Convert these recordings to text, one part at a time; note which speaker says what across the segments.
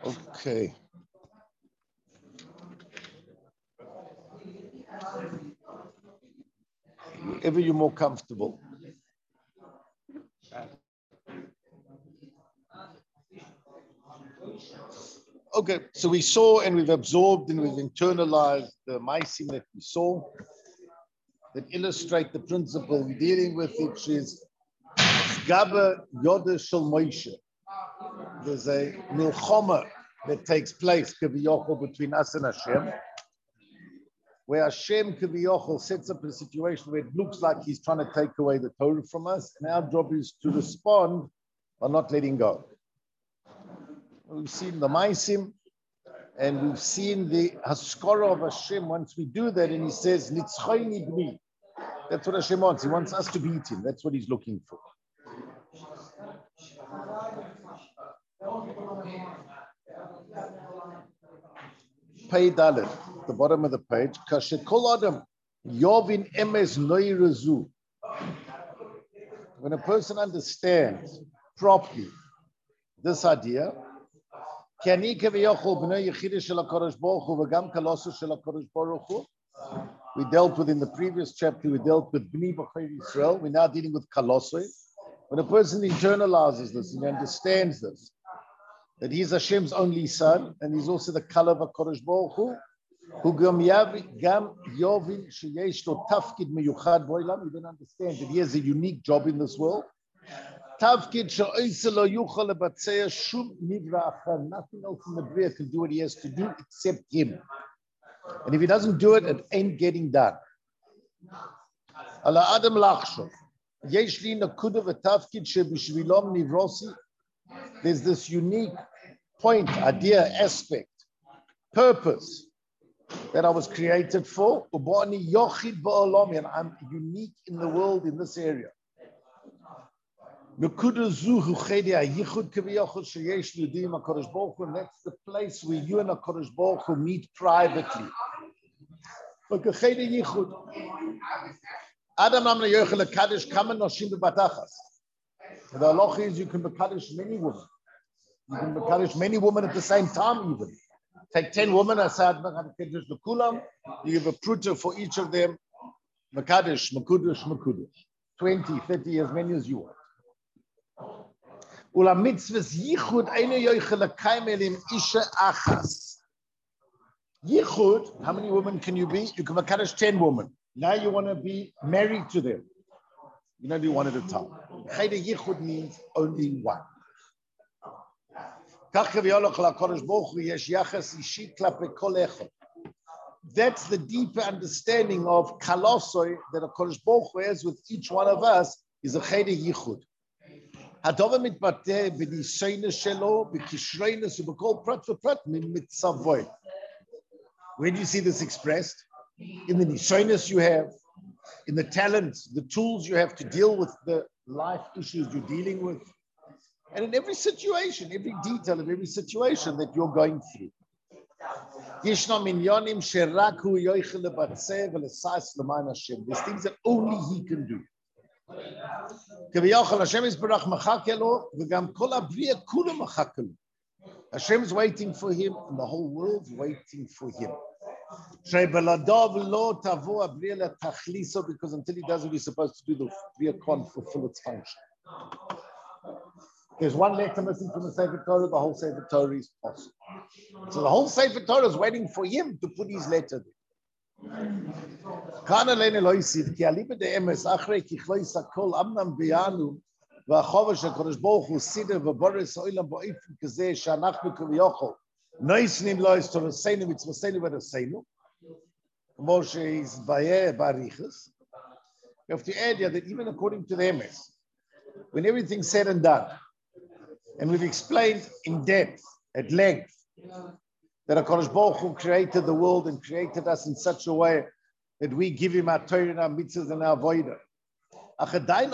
Speaker 1: Okay. Wherever you're more comfortable. Okay, so we saw and we've absorbed and we've internalized the maisim that we saw that illustrate the principle we're dealing with, which is Gaba Yoda Shel Moshe. There's a milchama that takes place kaviyachol between us and Hashem, where Hashem kaviyachol sets up a situation where it looks like he's trying to take away the Torah from us, and our job is to respond by not letting go. We've seen the maisim, and we've seen the haskara of Hashem once we do that, and he says, Nitzchayni b'ni. That's what Hashem wants. He wants us to beat him. That's what he's looking for. Pei Dalet, the bottom of the page. Kashekol Adam Yovin Emes Noirazu. When a person understands properly this idea, we dealt with in the previous chapter, we dealt with Bnei B'chai Yisrael. We're now dealing with Kalosoi. When a person internalizes this and understands this, that he's Hashem's only son, and he's also the Kalav HaKadosh Baruch Hu gam yovin sheyesh lo tafkid meyuchad boilam. You don't understand that he has a unique job in this world. Tafkid she'oise lo yuchal lebatzeh shum nivra achar. Nothing else in the Bria can do what he has to do except him. And if he doesn't do it, it ain't getting done. Ala Adam lachshov. Yesh li nakuda v'tafkid she'bishvilom nivrosi. There's this unique point, idea, aspect, purpose that I was created for. And I'm unique in the world in this area. And that's the place where you and HaKadosh Baruch Hu meet privately. Adam amna yochel kaddish kamen noshim bebatachas. The halacha is you can kaddish many women. You can kaddish many women at the same time even. Take 10 women, asad kaddish lekulam. You give a pruta for each of them. Makadish, makudish, makudish. 20, 30, as many as you want. Ula mitzvahs yichud eine yochel kaim elim isha achas. Yichud, how many women can you be? You can kaddish 10 women. Now you want to be married to them. You don't do one at a time. Chayde Yichud means only one. That's the deeper understanding of Kalosoi that a Kodesh Baruch Hu has with each one of us is a Chayde Yichud. Hadova mitbateh b'nisoynes shelo b'kishreines ub'kol prat v'prat mitzavoy. Where do you see this expressed? In the nishoyness you have, in the talents, the tools you have to deal with the life issues you're dealing with, and in every situation, every detail of every situation that you're going through. There's things that only he can do. Hashem is waiting for him, and the whole world's waiting for him. Because until he does what he's supposed to do, the Bria can't fulfill its function. There's one letter missing from the Sefer Torah, the whole Sefer Torah is possible. So the whole Sefer Torah is waiting for him to put his letter there. והחובש הקדוש ברוך הוא סידר ובורס העולם באופן כזה שאנחנו כביכול נויסנים לו את תורתנו מצוותינו ורצנו, כמו שהסביר באריכות. You have to add here that even according to the MS, when everything's said and done, and we've explained in depth, at length, that HaKadosh Baruch Hu created the world and created us in such a way that we give him our Torah and our mitzvahs and our avodah. But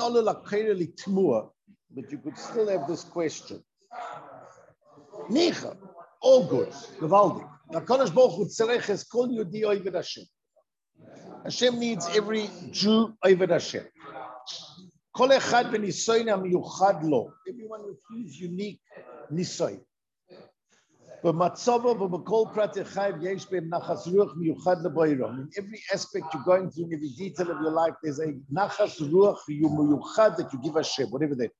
Speaker 1: you could still have this question. Nicha, all good, gewaldig. HaKadosh Baruch Hu tzereches kol Yehudi oved Hashem. Hashem needs every Jew oved Hashem. Kol echad b'nisoyin hamiyuchad lo. Everyone with his unique nisoyin. In every aspect you're going through, in every detail of your life, there's a nachas ruach miyuchad that you give Hashem, whatever that.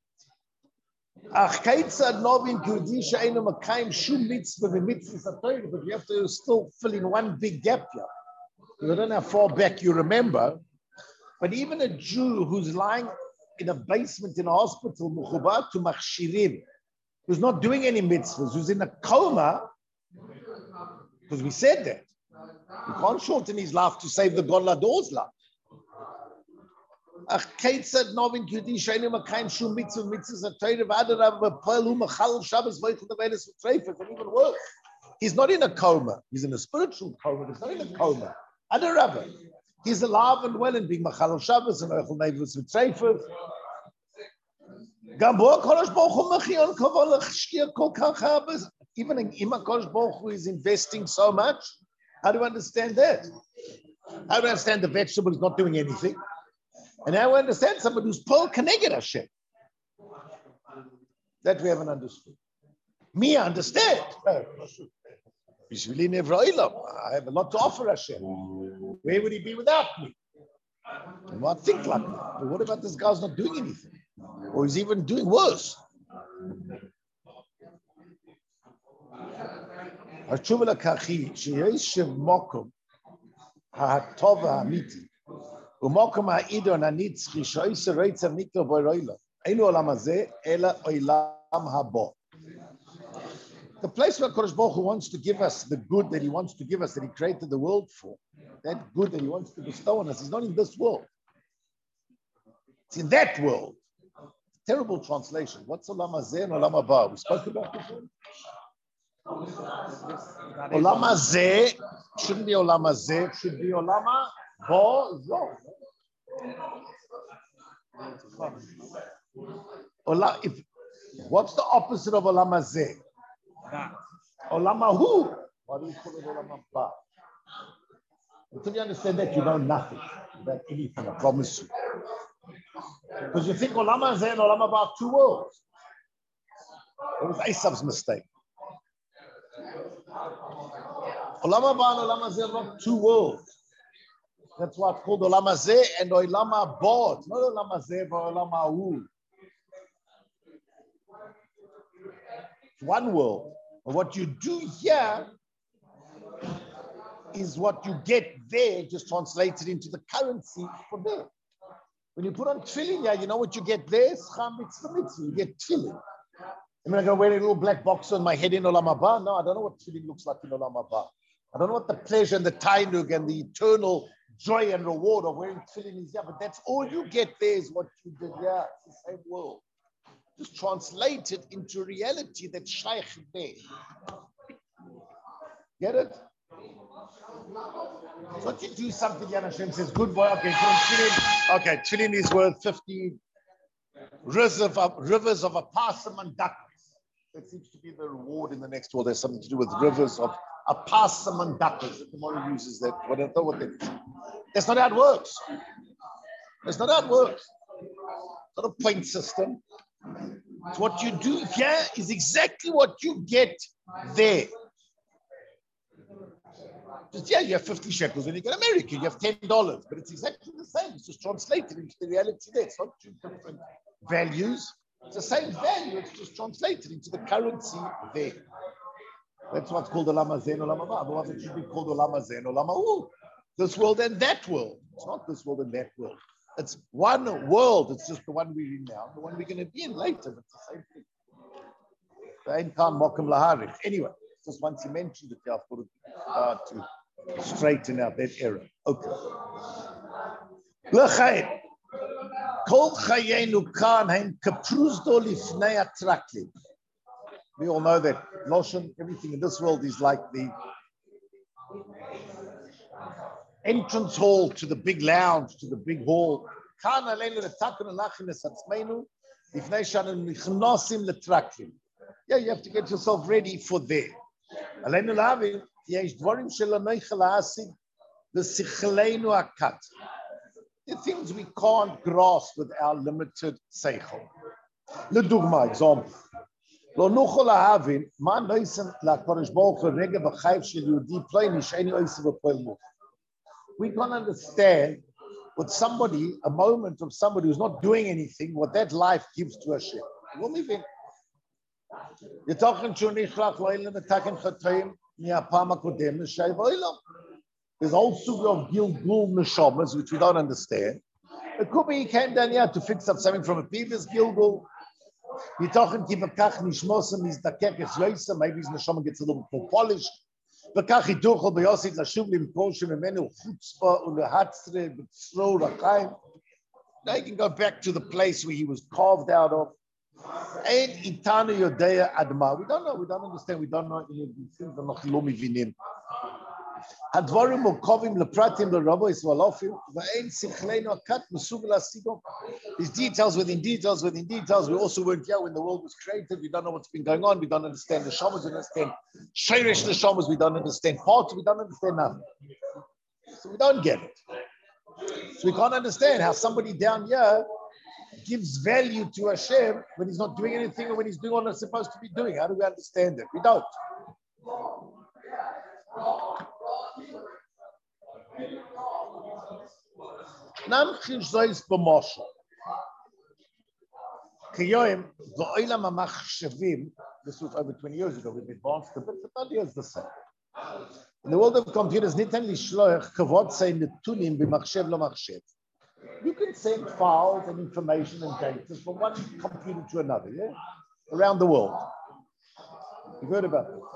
Speaker 1: But you have to still fill in one big gap here. I don't know how far back you remember, but even a Jew who's lying in a basement in a hospital, muchubat to machshirim, who's not doing any mitzvahs, who's in a coma, because we said that. You can't shorten his life to save the Gadol Hador's life. And even worse, he's not in a coma. He's in a spiritual coma. He's not in a coma. He's alive and well and being Machal Shabbos and Eichel Neivus with Treifers. Even in Kodesh Baruch Hu is investing so much. How do you understand that? How do you understand the vegetable is not doing anything? And now we understand somebody who's Paul Keneged Hashem. That we haven't understood. Me, I understand. I have a lot to offer Hashem. Where would he be without me? I might think like that. But what about this guy's not doing anything? Or he's even doing worse? The place where Kodesh Baruch Hu wants to give us the good that he wants to give us, that he created the world for, that good that he wants to bestow on us, is not in this world. It's in that world. Terrible translation. What's Olam Hazeh and Olam Haba? We spoke about this one. Olam Hazeh shouldn't be Olam Hazeh, it should be Olam Haba. What's the opposite of Olam Hazeh? Olam Hu. Why do you call it Olam Haba? Until you understand that, you know nothing about anything, I promise you. Because you think Olam Hazeh and Olam Haba are two worlds. It was Esav's mistake. Olam Haba and Olam Hazeh are not two worlds. That's why it's called Olam Hazeh and Olam Haba. It's not Olam Hazeh but Olam Hu. It's one world. But what you do here is what you get there, just translated into the currency for there. When you put on tefillin here, you know what you get there? Scham mitzvah mitzvah. You get tefillin. Am I going to wear a little black box on my head in Olam Haba? No, I don't know what tefillin looks like in Olam Haba. I don't know what the pleasure and the tainug and the eternal joy and reward of wearing tefillin is here, but that's all you get there is what you did here. It's the same world. Just translate it into reality that's shaykh there. Get it? So what you do something, Yan Hashem says, good boy, okay, put on tefillin. Okay, tefillin is worth 50 rivers of a parsimon duck. That seems to be the reward in the next world. There's something to do with rivers of a parsimon duckers. The Gemara uses that. I don't know what that is. That's not how it works. That's not how it works. It's not a point system. It's what you do here is exactly what you get there. Just you have 50 shekels when you get America, you have $10, but it's exactly the same. It's just translated into the reality there. It's not two different values. It's the same value. It's just translated into the currency there. That's what's called Olam Hazeh and Olam Haba. Otherwise, it should be called Olam Hazeh and Olam Hu. This world and that world. It's not this world and that world. It's one world. It's just the one we're in now. The one we're going to be in later. It's the same thing. Anyway, just once you mentioned it, I thought to straighten out that error. Okay. We all know that Loshen, everything in this world is like the entrance hall to the big lounge, to the big hall. Yeah, you have to get yourself ready for there. The things we can't grasp with our limited seichel. L'dugma, example. לא נוכל להבין מה נעשה לקדוש ברוך הוא רגע בחיים של יהודי פלוני שאינו עושה בפועל מוח. We can understand what somebody, a moment of somebody who's not doing anything, what that life gives to Hashem. לא מבין. יתוכן שהוא נכלך לא אלה מתקן חטאים מהפעם הקודמת שהיו לו. There's a whole sugar of Gilgul Neshamas, which we don't understand. It could be he came down here to fix up something from a previous Gilgul. Maybe his neshama gets a little more polished. Now he can go back to the place where he was carved out of. We don't know, we don't understand, we don't know any of these things. הדברים מורכבים לפרטים לרבו יסבלופים, ואין שכלנו הקט מסוגל להשיגו. There's details within details within details. We also weren't here when the world was created. We don't know what's been going on. We don't understand the shamas. We don't understand shirish the shamas. We don't understand parts. We don't understand nothing. So we don't get it. So we can't understand how somebody down here gives value to Hashem when he's not doing anything or when he's doing what he's supposed to be doing. How do we understand it? We don't. Namchish zois b'moshe. Kiyoim v'oilam hamachshavim. This was over 20 years ago. We've advanced a bit, but not years the same. In the world of computers, nitan lishloach kavod say netunim b'machshev lo machshev. You can send files and information and data from one computer to another, yeah, around the world. You've heard about this.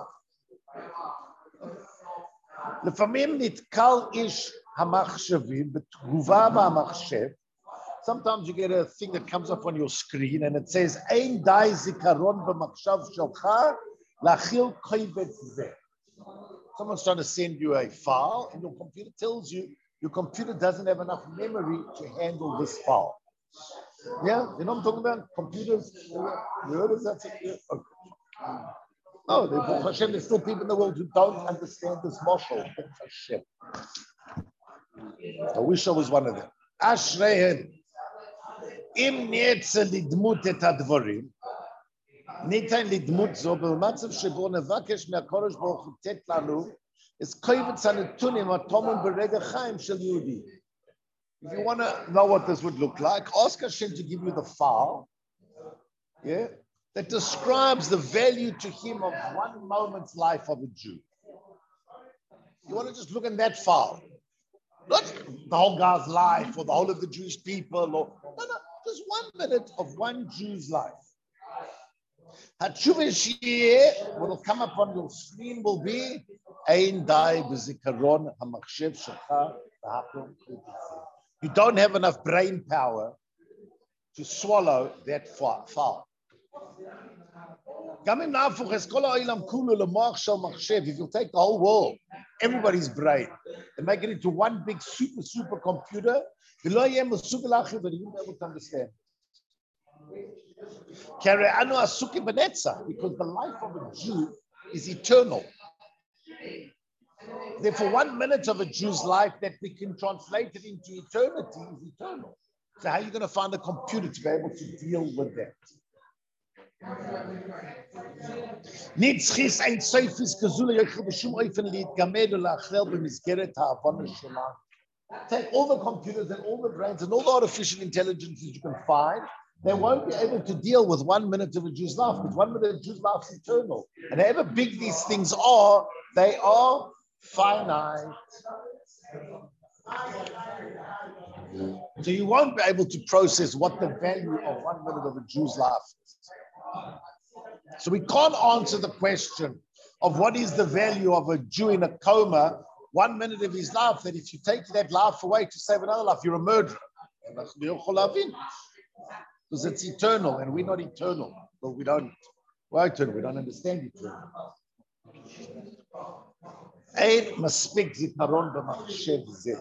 Speaker 1: לפעמים נתקל איש המחשבים בתגובה במחשב. Sometimes you get a thing that comes up on your screen and it says, אין די זיכרון במחשב שלך להכיל קובץ זה. Someone's trying to send you a file and your computer tells you your computer doesn't have enough memory to handle this file. Yeah, you know what I'm talking about? Computers, you heard of that? Yeah. Okay. No, Hashem, there's still people in the world who don't understand this mashal. Hashem. I wish I was one of them. Ashreihen. Im netze lidmut et hadvarim. Nitain lidmut zo b'matzav shebo nevakesh me'akorosh baruch hu tet lanu es kovetz hanetunim atomim b'rega chaim shel Yehudi. If you want to know what this would look like, ask Hashem to give you the file. Yeah. That describes the value to him of one moment's life of a Jew. You want to just look in that file. Not the whole guy's life or the whole of the Jewish people. Or, no, just 1 minute of one Jew's life. What will come up on your screen will be you don't have enough brain power to swallow that file. If you take the whole world, everybody's brain, and make it into one big super computer, you won't be able to understand. Because the life of a Jew is eternal. Therefore, 1 minute of a Jew's life that we can translate it into eternity is eternal. So how are you going to find a computer to be able to deal with that? Take all the computers and all the brains and all the artificial intelligences you can find, they won't be able to deal with 1 minute of a Jew's life, because 1 minute of a Jew's life is eternal. And however big these things are, they are finite. So you won't be able to process what the value of 1 minute of a Jew's life is. So we can't answer the question of what is the value of a Jew in a coma, 1 minute of his life, that if you take that life away to save another life, you're a murderer. Because it's eternal and we're not eternal. But we don't understand eternal. Ein maspik zikaron b'machshev zeh.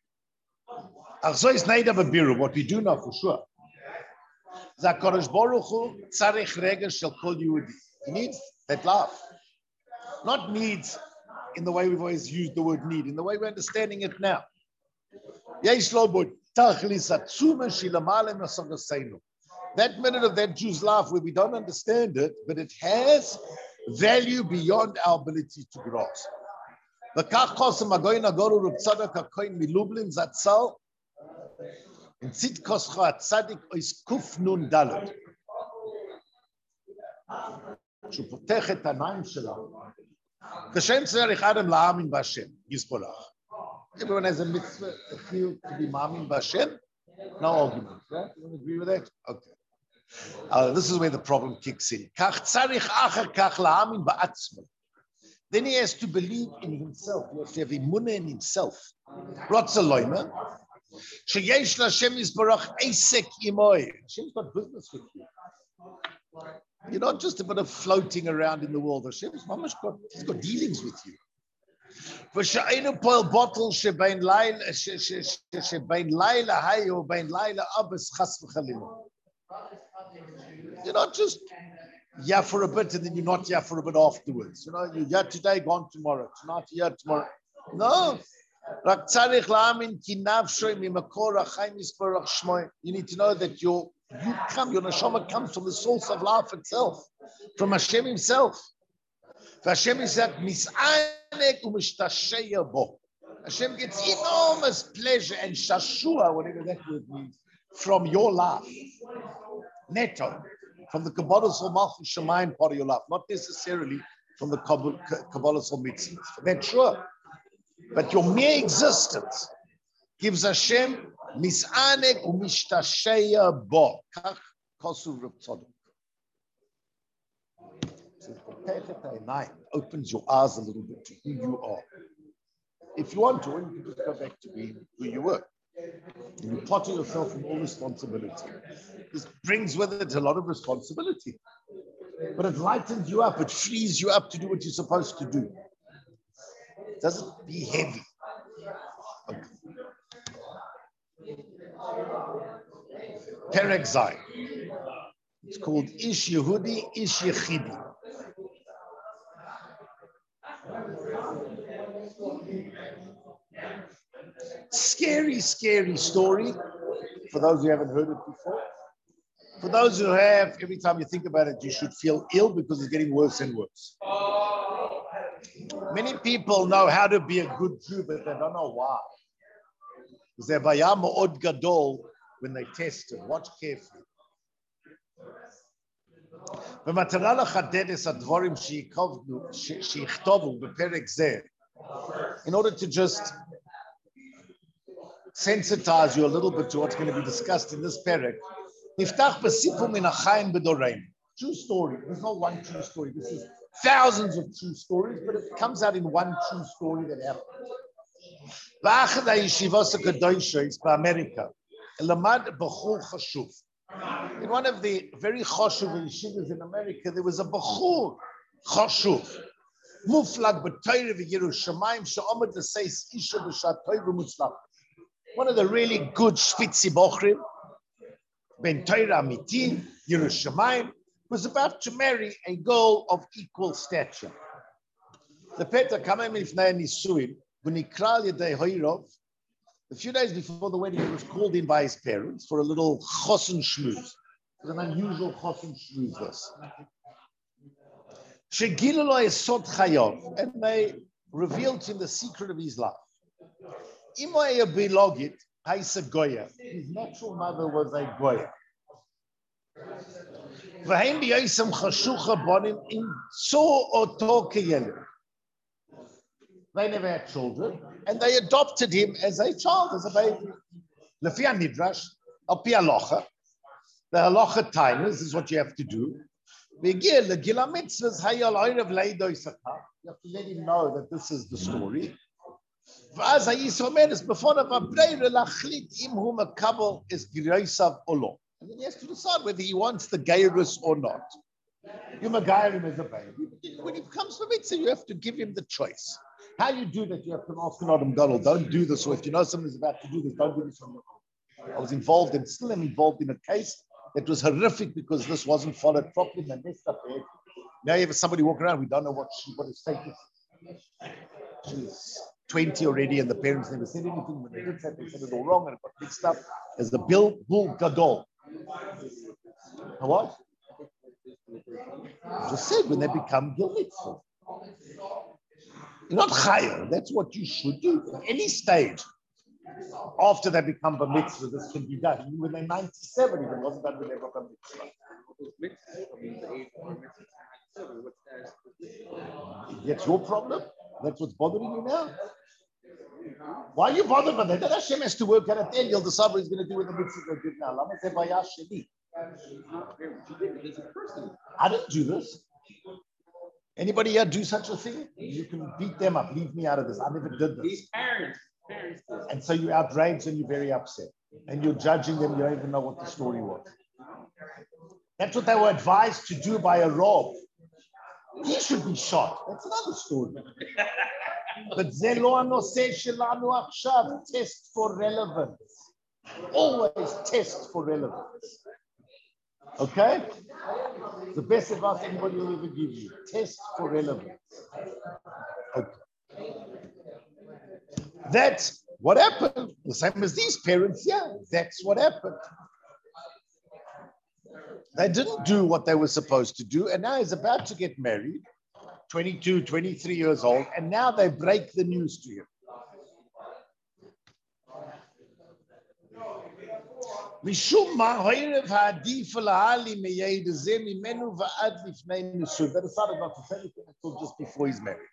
Speaker 1: So it's not a biru. What we do know for sure. Zakarosh Baruch Hu tzarich regel shel kol Yehudi. He needs that laugh. Not needs in the way we've always used the word need, in the way we're understanding it now. Yesh lo bo tachlis atzuma shilamale masogaseinu. That minute of that Jew's life where we don't understand it, but it has value beyond our ability to grasp. וכך קוסם הגוין הגורו רב צדוק הכהן מלובלין זצ"ל, in Tzidkoscho HaTzadik ois Kuf Nun Dalet. שהוא פותח את העיניים שלנו. כשם צריך אדם להאמין בהשם, יסבולך. Everyone has a mitzvah, a feel to be מאמין בהשם. No argument, right? You agree with that? Okay. This is where the problem kicks in. כך צריך אחר כך להאמין בעצמו. Then he has to believe in himself. He has to have emunah in himself. רוצה loyma. שיש להשם יסבולך עסק עמוי. Hashem's got business with you. You're not just a bit of floating around in the world. Hashem's he's got dealings with you. ושאינו פועל בוטל שבין לילה היי ובין לילה אבס חס וחלילה. You're not just yeah for a bit and then you're not yeah for a bit afterwards. You know, you're yeah today, gone tomorrow. Tonight, yeah tomorrow. No. רק צריך להאמין כי נפשו ממקור החיים יסברך שמו. You need to know that your neshama comes from the source of life itself, from Hashem himself. Hashem is that mis'anek u'mishtashaya bo. Hashem gets enormous pleasure and shashua, whatever that word means, from your life. Neto, from the Kabbalah Sol Malchus Shemayim part of your life, not necessarily from the Kabbalah Sol Mitzvahs. That's sure. But your mere existence gives Hashem mis'anek u'mishtashaya bo. Kach kosu Reb Tzadok. Opens your eyes a little bit to who you are. If you want to, you can just go back to being who you were. And you potter yourself from all responsibility. This brings with it a lot of responsibility. But it lightens you up, it frees you up to do what you're supposed to do. It doesn't be heavy. Okay. Perek Zayin. It's called Ish Yehudi, Ish Yechidi. Scary, scary story for those who haven't heard it before. For those who have, every time you think about it, you should feel ill because it's getting worse and worse. Many people know how to be a good Jew, but they don't know why. Because they're bayam od gadol when they test it. Watch carefully. במטרה לחדד את הדברים שיכתובו בפרק זה, in order to just sensitize you a little bit to what's going to be discussed in this perek, נפתח בסיפור מן החיים בדורנו. True story. There's not one true story. This is thousands of true stories, but it comes out in one true story that happened. באחד הישיבות הקדושות באמריקה, למד בחור חשוב. In one of the very choshuv yeshivas in America, there was a bachur choshuv, muflag b'toyre v'Yerushalayim she'omad l'seis isha b'shat toiv v'mutzlach. One of the really good spitzi bochrim, ben Torah amiti, Yerushalayim, was about to marry a girl of equal stature. The Peter kamem lifnei nisuin v'nikra l'yedei hoyrov. A few days before the wedding, he was called in by his parents for a little chosun shmuz. It was an unusual chosun shmuz, this. Shegilu lo esod chayav, and they revealed to him the secret of his life. Imoya bilogit, haisa goya. His natural mother was a goya. V'heim b'yosem chashucha bonim in so oto keyelem. They never had children, and they adopted him as a child, as a baby. Lefi midrash, al pi halacha, the halacha timers is what you have to do. You have to let him know that this is the story. And then he has to decide whether he wants the gairus or not. You magair him as a baby. When he comes for mitzvah, you have to give him the choice. How you do that, you have to ask an Adam Gadol. Don't do this, or if you know someone is about to do this, don't do this on your own. I was involved and still am involved in a case that was horrific because this wasn't followed properly. They messed up there. Now you have somebody walking around, we don't know what his status is. She's 20 already, and the parents never said anything. When they did that, they said it all wrong, and it got mixed up as the bull gadol. What? Just said when they become Gil Mitzvah. You're not chayav. That's what you should do. At any stage after they become Bar Mitzvah, this can be done. When they're 97, it wasn't done when they were Bar Mitzvah. That's your problem? That's what's bothering you now? Why are you bothered by that? That Hashem has to work out at the end. You'll decide what he's going to do with the mitzvah good now. I didn't do this. Anybody here do such a thing? You can beat them up. Leave me out of this. I never did this.
Speaker 2: These parents.
Speaker 1: And so you're outraged and you're very upset. And you're judging them. You don't even know what the story was. That's what they were advised to do by a Rav. He should be shot. That's another story. But test for relevance. Always test for relevance. Okay? The best advice anybody will ever give you. Test for relevance. Okay. That's what happened. The same as these parents. Yeah, that's what happened. They didn't do what they were supposed to do, and now he's about to get married, 22, 23 years old, and now they break the news to him. They decided not to say anything until just before his marriage.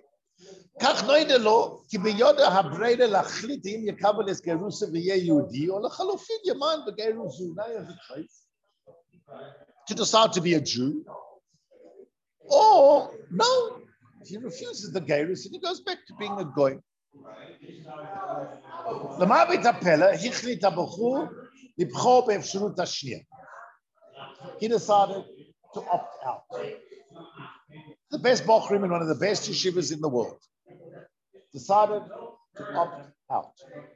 Speaker 1: To decide to be a Jew, or no, he refuses the Gerus and he goes back to being a Goy. He decided to opt out. The best Bochrim in one of the best yeshivas in the world decided to opt out.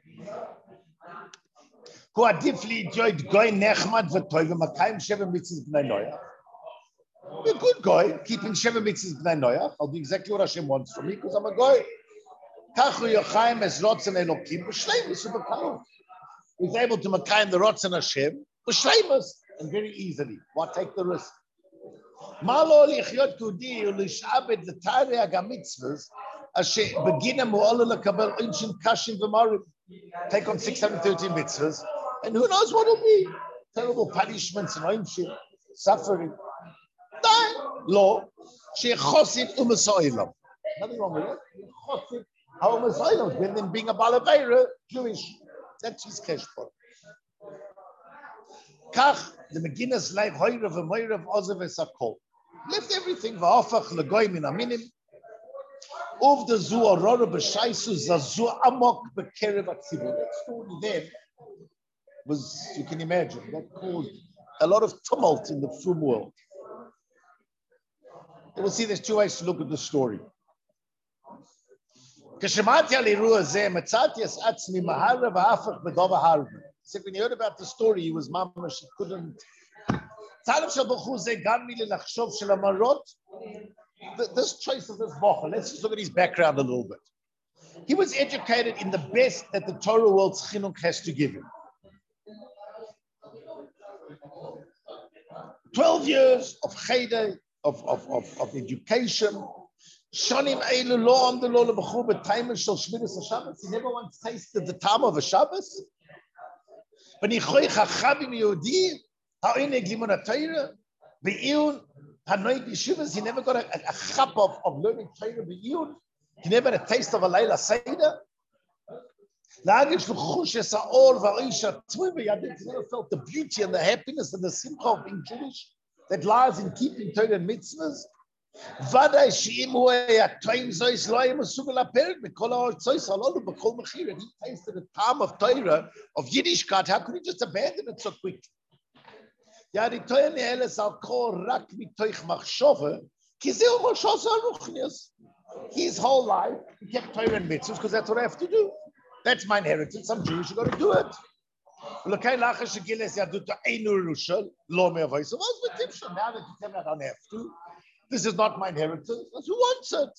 Speaker 1: Who adifli enjoyed Goy Nechmad v'Toiv Makayim Sheva Mitzvahs B'nai Noach. Be a good guy, keeping Sheva Mitzvahs B'nai Noach. I'll do exactly what Hashem wants from me because I'm a guy. Kachu Yochayim es Rotzen Elokim b'Shleimus u'b'Kalon. He's able to Makayim the Rotzen Hashem b'Shleimus and very easily. Why take the risk? Malo lichyot kudi u'lishabed l'tarei hagamitzvahs asher beginam u'olu l'kabel inshin kashim v'marim. Take on 613 mitzvahs. And who knows what it'll be? Terrible punishments and ownership, suffering. Die. Law. Shechosid u'masoilam. Nothing wrong with it. Chosid ha'u'masoilam. When them being a Balaveira, Jewish. That's his keshbon. Kach, the Meginas life, Hoyrav and Moirav, Ozav Esakol. Left everything. Va'afach legoy min aminim. Of the Zu Aurora B'Shaisu Zazu Amok B'Kerev HaTzibur. That story there was, you can imagine, that caused a lot of tumult in the Frum world. You will see there's two ways to look at the story. Said when he heard about the story, he was mamash, he couldn't. This choice of this Bocher, let's just look at his background a little bit. He was educated in the best that the Torah world's chinuch has to give him. 12 years of chayde, of education. Shonim eilu lo am the lo lebechu b'taimer shel shmiras haShabbos. He never once tasted the time of a Shabbos. B'nichoy chachamim Yehudi ha'ineg limon ha'Torah be'iyun ha'noig yeshivas. He never got a chap of learning Torah be'iyun. He never had a taste of a Leila Seder. He never felt the beauty and the happiness and the simcha of being Jewish that lies in keeping Torah and mitzvahs. He tasted the time of Torah, of Yiddishkeit. How could he just abandon it so quick? His whole life, he kept Torah and mitzvahs because that's what I have to do. That's my inheritance. I'm Jewish, you got to do it. Now that you tell me I don't have to, this is not my inheritance. That's who wants it.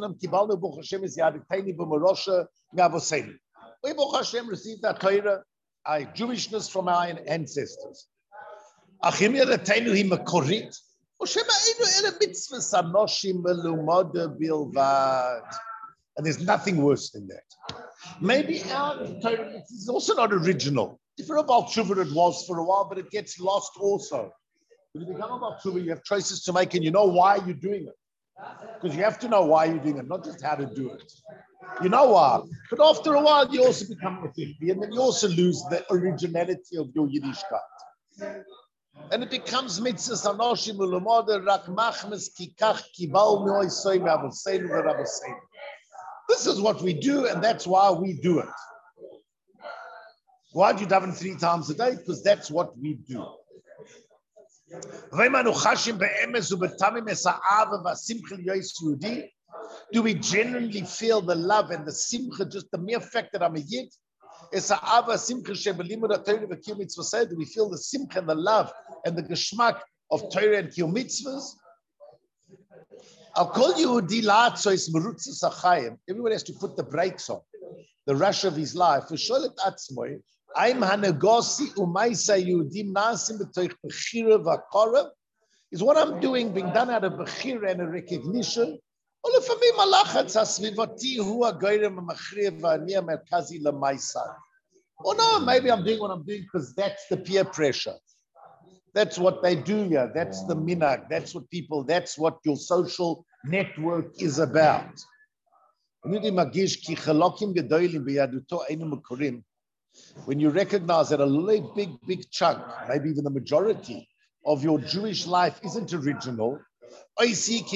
Speaker 1: We Baruch Hashem received that Torah. our Jewishness from our ancestors. Achim yadatenu hi makorit, o shema inu ele mitzvahs anoshim melumada bilvad. And there's nothing worse than that. Maybe our Torah is also not original. If you're about Tshuva, it was for a while, but it gets lost also. When you become about Tshuva, you have choices to make, and you know why you're doing it. Because you have to know why you're doing it, not just how to do it. You know why. But after a while, you also become a Ethiopian, and then you also lose the originality of your Yiddishkeit. And it becomes mitzvahs anoshim ulumada rak machmes kikach kibal noisoi me'avoseinu v'raboseinu. This is what we do, and that's why we do it. Why do you daven 3 times a day? Because that's what we do. Do we genuinely feel the love and the simcha, just the mere fact that I'm a Yid? Do we feel the simcha and the love and the geschmack of Torah and Kiyum mitzvahs? Everyone has to put the brakes on, the rush of his life. Is what I'm doing being done out of bechira and a recognition? Or no, maybe I'm doing what I'm doing because that's the peer pressure. That's what they do here. That's the minhag. That's what people, that's what your social network is about. When you recognize that a big chunk, maybe even the majority of your Jewish life isn't original, we're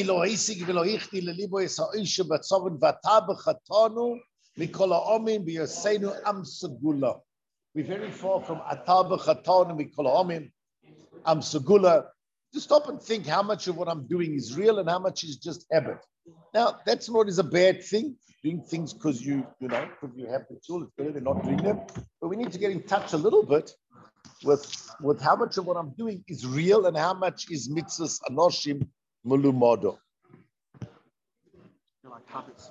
Speaker 1: very far from atar b'chatonu mikol ha'omim. I'm Segula. To stop and think how much of what I'm doing is real and how much is just habit. Now, that's not a bad thing. Doing things because you have the tool. It's better than not doing them. But we need to get in touch a little bit with how much of what I'm doing is real and how much is mitzvahs anoshim mulumado.